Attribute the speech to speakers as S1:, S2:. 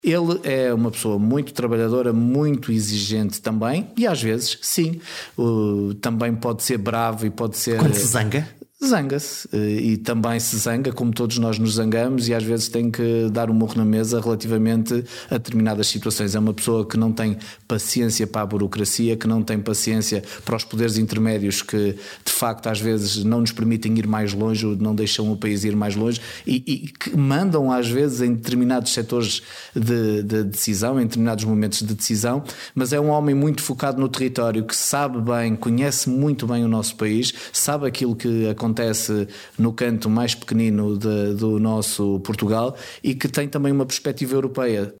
S1: Ele é uma pessoa muito trabalhadora, muito exigente também, e às vezes, sim, também pode ser bravo e pode ser...
S2: Quando se zanga?
S1: Zanga-se e também se zanga, como todos nós nos zangamos, e às vezes tem que dar um murro na mesa relativamente a determinadas situações. É uma pessoa que não tem paciência para a burocracia, que não tem paciência para os poderes intermédios que de facto às vezes não nos permitem ir mais longe, não deixam o país ir mais longe e que mandam às vezes em determinados setores de decisão, em determinados momentos de decisão, mas é um homem muito focado no território, que sabe bem, conhece muito bem o nosso país, sabe aquilo que acontece no canto mais pequenino do nosso Portugal e que tem também uma perspectiva europeia.